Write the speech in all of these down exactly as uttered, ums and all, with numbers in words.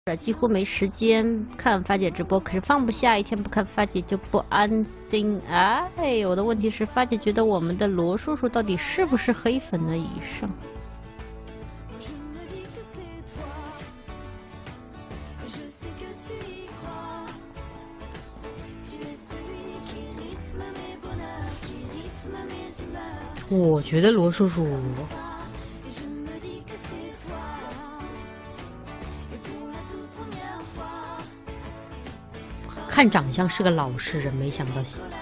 几乎没时间看发姐直播，可是放不下，一天不看发姐就不安心。哎，我的问题是，发姐觉得我们的罗叔叔到底是不是黑粉的以上？我觉得罗叔叔。 看长相是个老实人，没想到。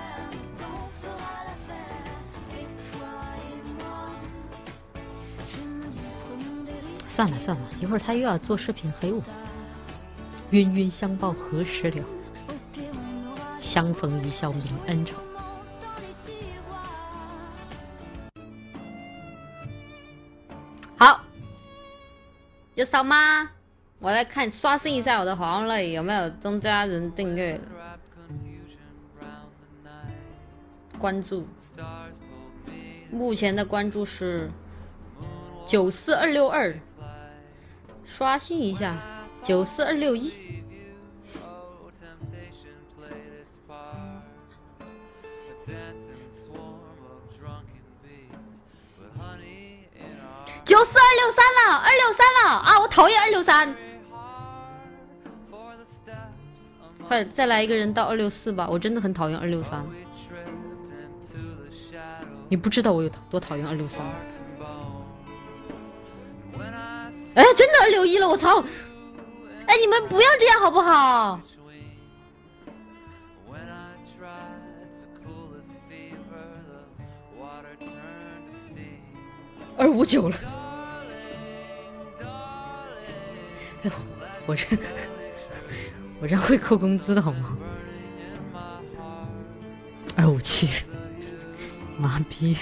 算了算了，一会儿他又要做视频黑我。冤冤相报何时了？相逢一笑泯恩仇。好，有扫码。 我来看刷新一下我的黄类有没有增加人订阅了，关注，目前的关注是九四二六二，刷新一下九四二六一，九四二六三了，二六三了啊！我讨厌二六三。 快再来一个人到二六四吧！我真的很讨厌二六三。你不知道我有多讨厌二六三。哎，真的二六一了！我操！哎，你们不要这样好不好？二五九了。哎，我这。 我这会扣工资的好吗？二五七，妈逼！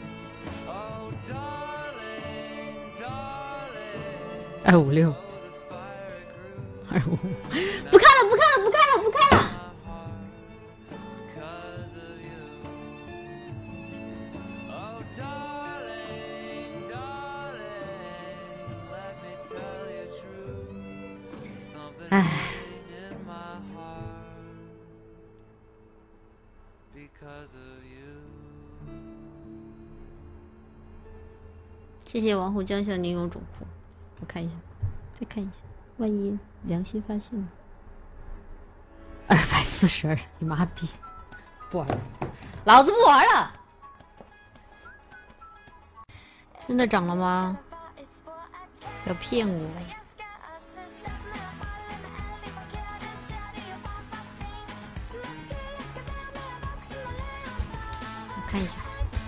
二五六，二五，不看了，不看了，不看了，不看了。唉。 谢谢王虎江小宁有种户，我看一下，再看一下，万一良心发现呢？二百四十二，你妈逼！不玩了，老子不玩了！真的涨了吗？要骗我！我看一下。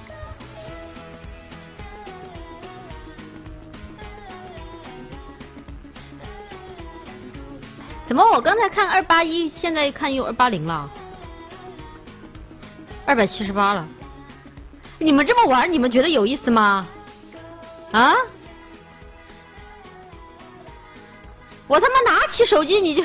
怎么？我刚才看二八一，现在看又二八零了，二百七十八了。你们这么玩，你们觉得有意思吗？啊！我他妈拿起手机你就，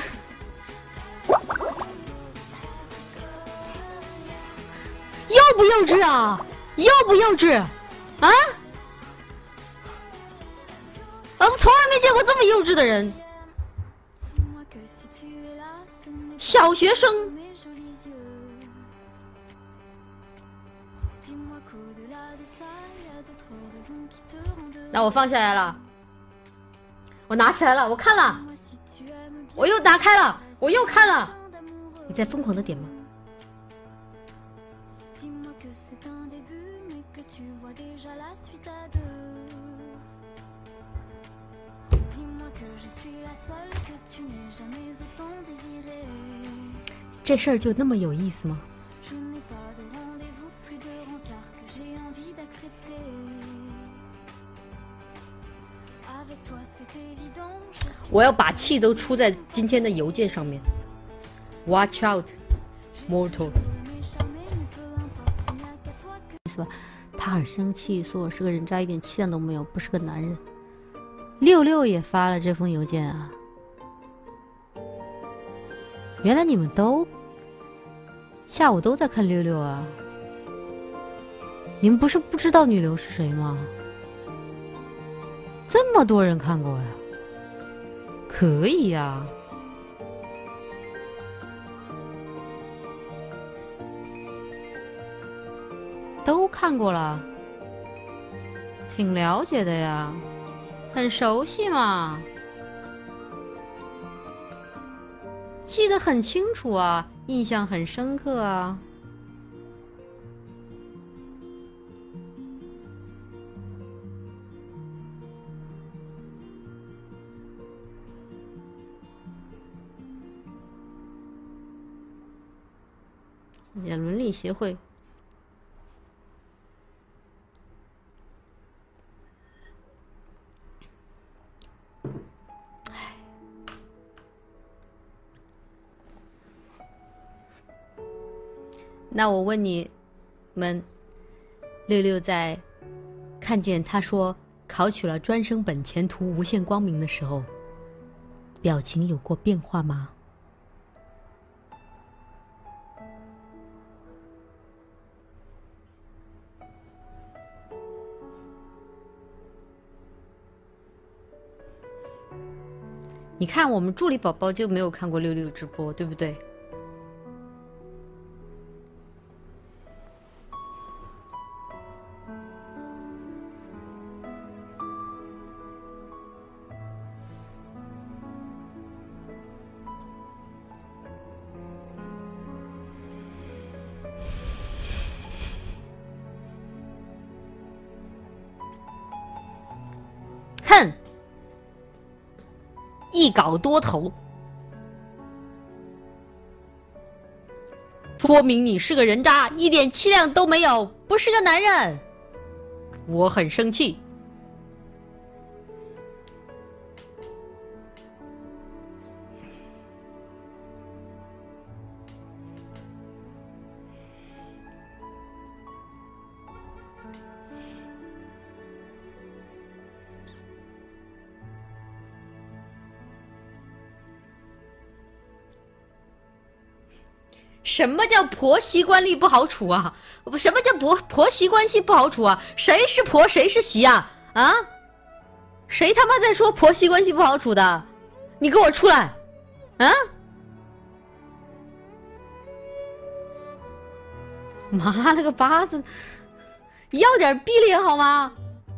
幼不幼稚啊？幼不幼稚？啊！老子从来没见过这么幼稚的人。 小学生，那我放下来了，我拿起来了，我看了，我又打开了，我又看了，你在疯狂的点吗？这事儿就那么有意思吗？我要把气都出在今天的邮件上面。Watch out, mortal。是吧？他很生气，说我是个人渣，一点气量都没有，不是个男人。六六也发了这封邮件啊！原来你们都下午都在看六六啊！你们不是不知道女流是谁吗？这么多人看过呀，可以呀、啊。 都看过了，挺了解的呀，很熟悉嘛，记得很清楚啊，印象很深刻啊。也伦理协会。那我问你们，六六在看见他说考取了专升本，前途无限光明的时候，表情有过变化吗？你看，我们助理宝宝就没有看过六六直播，对不对？哼！一稿多投，说明你是个人渣，一点气量都没有，不是个男人。我很生气。什么叫婆媳关系不好处啊？什么叫婆婆媳关系不好处啊？谁是婆谁是媳啊？啊？谁他妈在说婆媳关系不好处的？你给我出来！啊？妈了个巴子！要点逼脸好吗？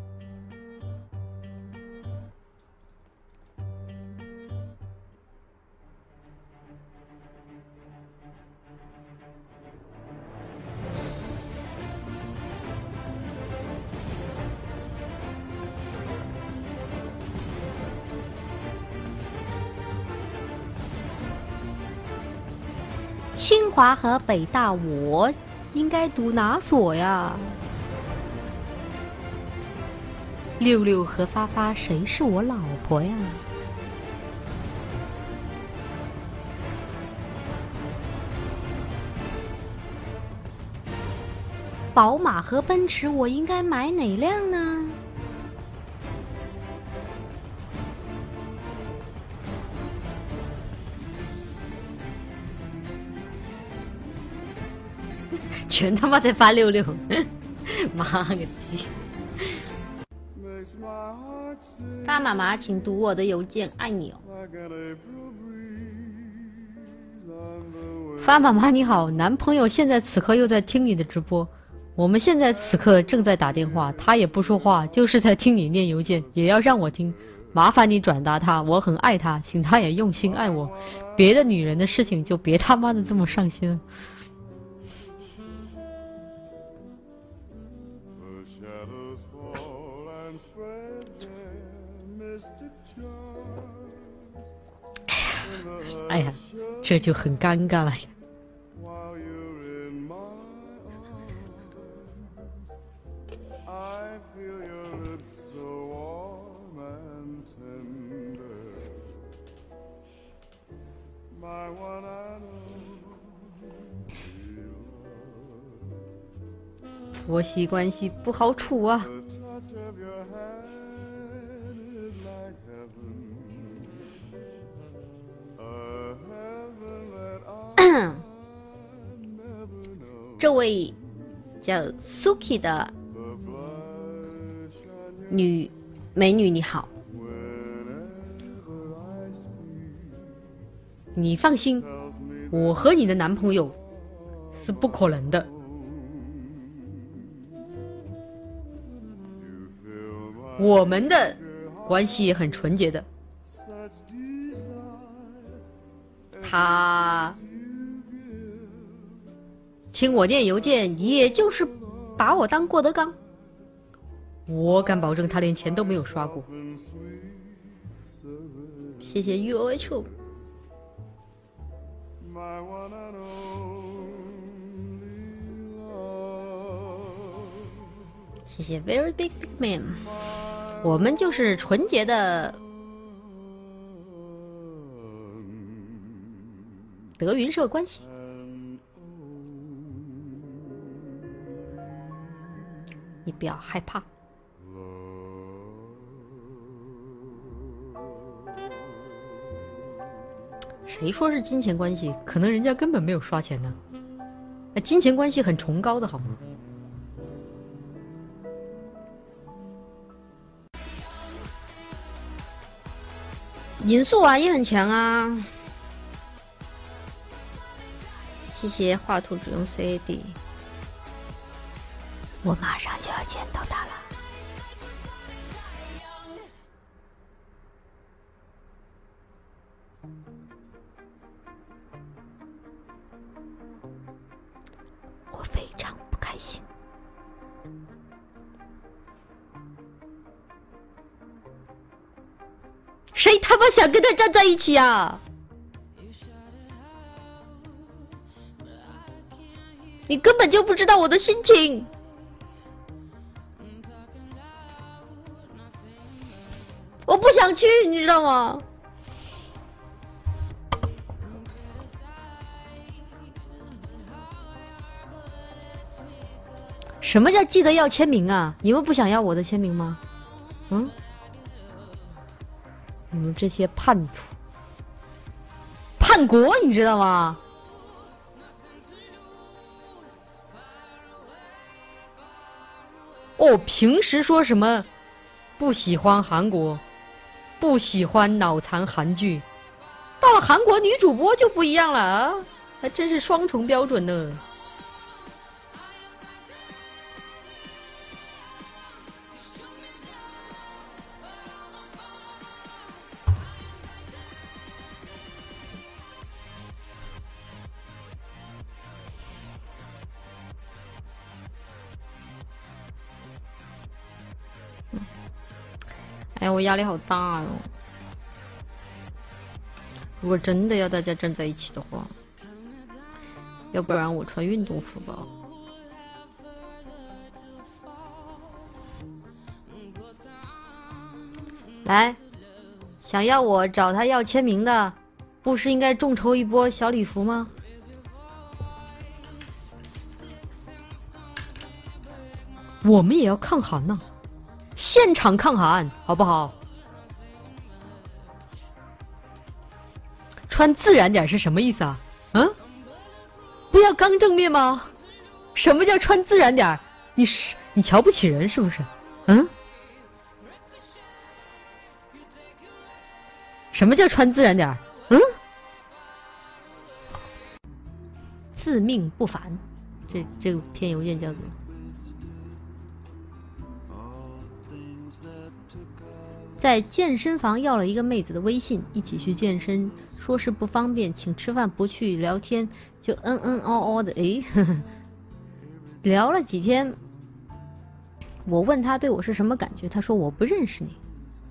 清华和北大，我应该读哪所呀？六六和发发，谁是我老婆呀？宝马和奔驰，我应该买哪辆呢？全他妈在发六六，妈个鸡！爸妈妈，请读我的邮件，爱你哦。发妈妈你好，男朋友现在此刻又在听你的直播，我们现在此刻正在打电话，他也不说话，就是在听你念邮件，也要让我听，麻烦你转达他，我很爱他，请他也用心爱我，别的女人的事情就别他妈的这么上心了。哎呀，这就很尴尬了呀。婆媳关系不好处啊。这位叫 Suki 的女美女你好，你放心，我和你的男朋友是不可能的。 我们的关系也很纯洁的。他听我念邮件，也就是把我当郭德纲。我敢保证，他连钱都没有刷过。谢谢 U O H。谢谢 Very Big Big Man。我们就是纯洁的德云社关系。你不要害怕。谁说是金钱关系？可能人家根本没有刷钱呢。哎，金钱关系很崇高的好吗？尹素娃也很强啊。谢谢画图只用 C A D。我马上就要见到他了。我非常不开心。谁他妈想跟他站在一起啊？你根本就不知道我的心情。我不想去，你知道吗？什么叫记得要签名啊？你们不想要我的签名吗？嗯？你们这些叛徒、叛国，你知道吗？哦，平时说什么不喜欢韩国，不喜欢脑残韩剧，到了韩国女主播就不一样了啊，还真是双重标准呢。哎呀，我压力好大哟！如果真的要大家站在一起的话，要不然我穿运动服吧。来，想要我找他要签名的，不是应该众筹一波小礼服吗？我们也要抗韩呢、啊。现场抗韩好不好？穿自然点是什么意思啊？嗯，不要刚正面吗？什么叫穿自然点？你是你瞧不起人是不是？嗯？什么叫穿自然点？嗯？自命不凡，这这个篇邮件叫做。在健身房要了一个妹子的微信，一起去健身，说是不方便，请吃饭不去聊天，就嗯嗯哦哦的，诶，呵呵聊了几天。我问他对我是什么感觉，他说我不认识你。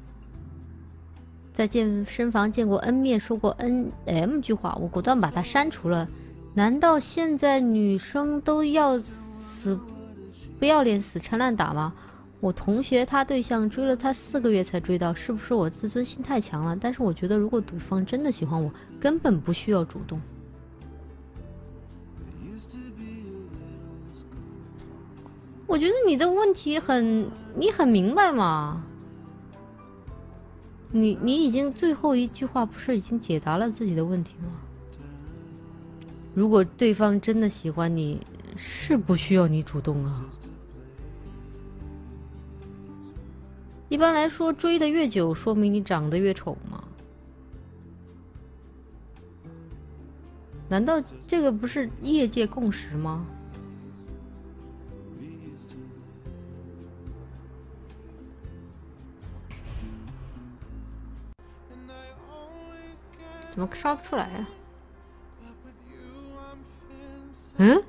在健身房见过 N 面，说过 N M 句话，我果断把他删除了。难道现在女生都要死不要脸死缠烂打吗？我同学他对象追了他四个月才追到，是不是我自尊心太强了？但是我觉得如果对方真的喜欢我，根本不需要主动。我觉得你的问题很，你很明白嘛？你你已经最后一句话不是已经解答了自己的问题吗？如果对方真的喜欢你，是不需要你主动啊。一般来说，追得越久，说明你长得越丑吗？难道这个不是业界共识吗？ 怎么刷不出来啊？嗯？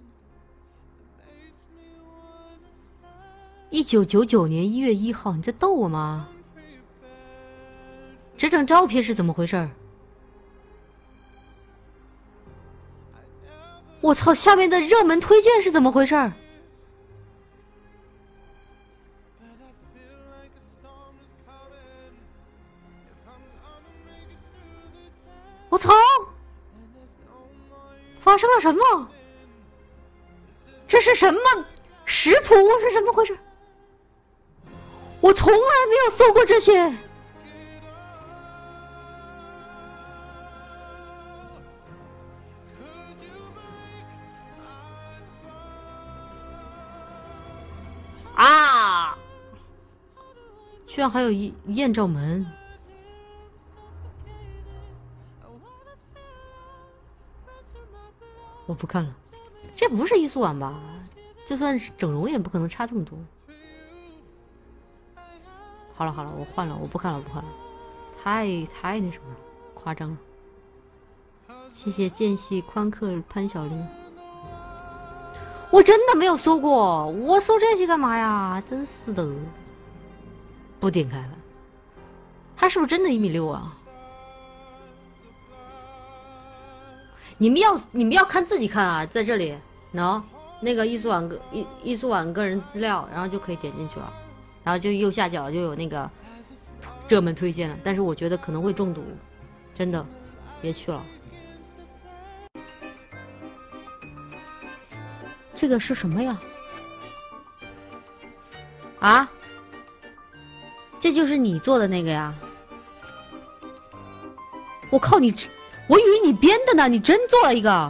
一九九九年一月一号，你在逗我吗？这张照片是怎么回事？我操！下面的热门推荐是怎么回事？我操！发生了什么？这是什么食谱？是什么回事？我从来没有搜过这些。啊！居然还有一艳照门。我不看了，这不是艺术馆吧？就算是整容也不可能差这么多。好了好了，我换了，我不看了，不看了，太太那什么了，夸张了。谢谢间隙宽客潘小玲。我真的没有搜过，我搜这些干嘛呀？真是的。不点开了，他是不是真的一米六啊？你们要你们要看自己看啊，在这里，喏，那个艺术网个艺艺术网个人资料，然后就可以点进去了，然后就右下角就有那个热门推荐了。但是我觉得可能会中毒，真的，别去了。这个是什么呀？啊？这就是你做的那个呀？我靠你！我以为你编的呢，你真做了一个。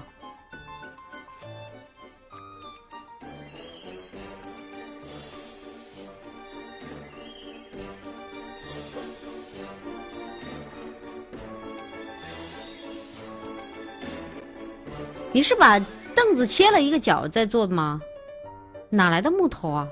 你是把凳子切了一个角再做的吗？哪来的木头啊？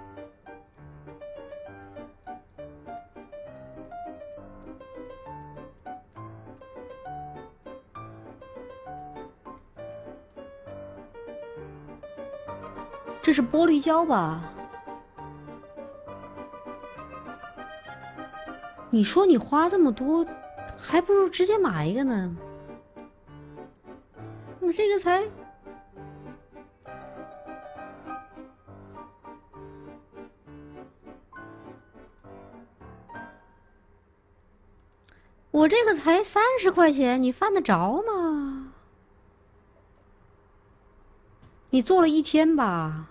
这是玻璃胶吧？你说你花这么多，还不如直接买一个呢。我这个才……我这个才三十块钱，你犯得着吗？你做了一天吧？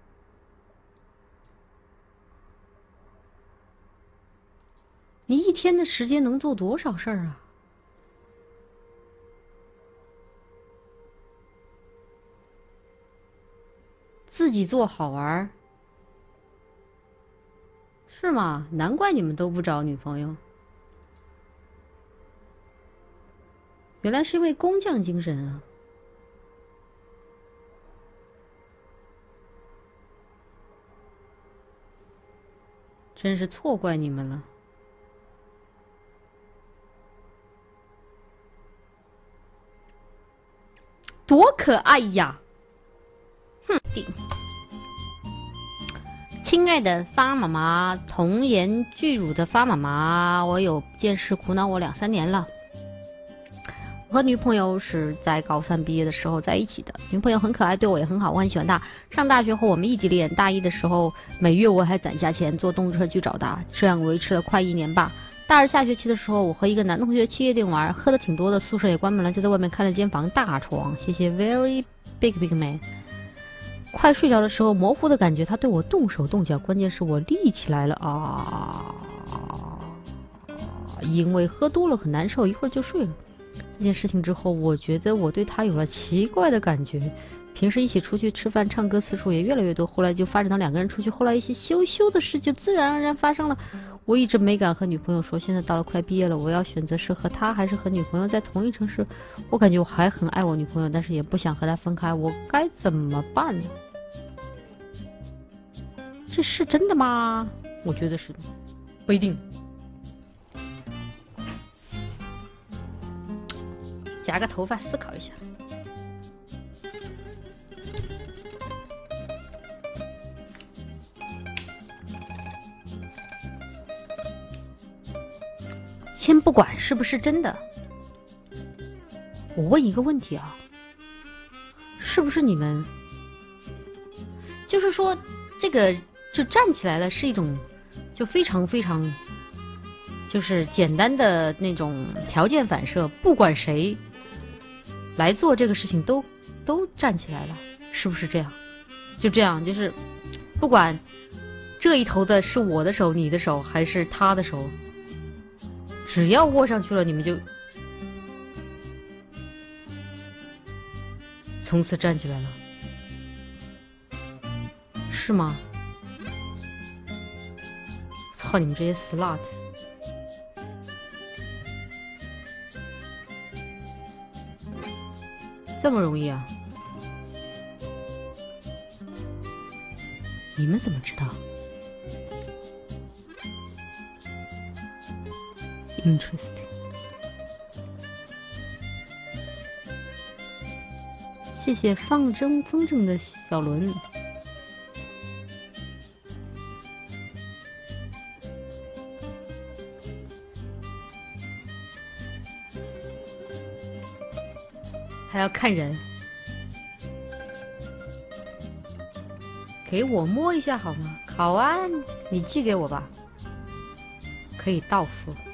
你一天的时间能做多少事儿啊？自己做好玩是吗？难怪你们都不找女朋友，原来是因为工匠精神啊！真是错怪你们了。多可爱呀！哼，亲爱的发妈妈，童颜巨乳的发妈妈，我有件事苦恼我两三年了。我和女朋友是在高三毕业的时候在一起的，女朋友很可爱，对我也很好，我很喜欢她。上大学后我们异地恋，大一的时候每月我还攒下钱坐动车去找她，这样维持了快一年吧。大二下学期的时候，我和一个男同学去夜店玩，喝的挺多的，宿舍也关门了，就在外面开了间房，大床。谢谢 Very Big Big Man。快睡着的时候，模糊的感觉他对我动手动脚，关键是我立起来了啊！因为喝多了很难受，一会儿就睡了。这件事情之后，我觉得我对他有了奇怪的感觉。平时一起出去吃饭、唱歌次数也越来越多，后来就发展到两个人出去，后来一些羞羞的事就自然而然发生了。我一直没敢和女朋友说，现在到了快毕业了，我要选择是和他还是和女朋友在同一城市。我感觉我还很爱我女朋友，但是也不想和她分开，我该怎么办呢？这是真的吗？我觉得是，不一定。 夹个头发思考一下。先不管是不是真的，我问一个问题啊，是不是你们就是说这个就站起来了是一种就非常非常就是简单的那种条件反射，不管谁来做这个事情都都站起来了，是不是这样？就这样，就是不管这一头的是我的手、你的手还是他的手，只要握上去了，你们就从此站起来了，是吗？操你们这些 slut！ 这么容易啊？你们怎么知道 ？Interesting。谢谢放筝风筝的小轮。还要看人，给我摸一下好吗？好啊，你寄给我吧，可以到付。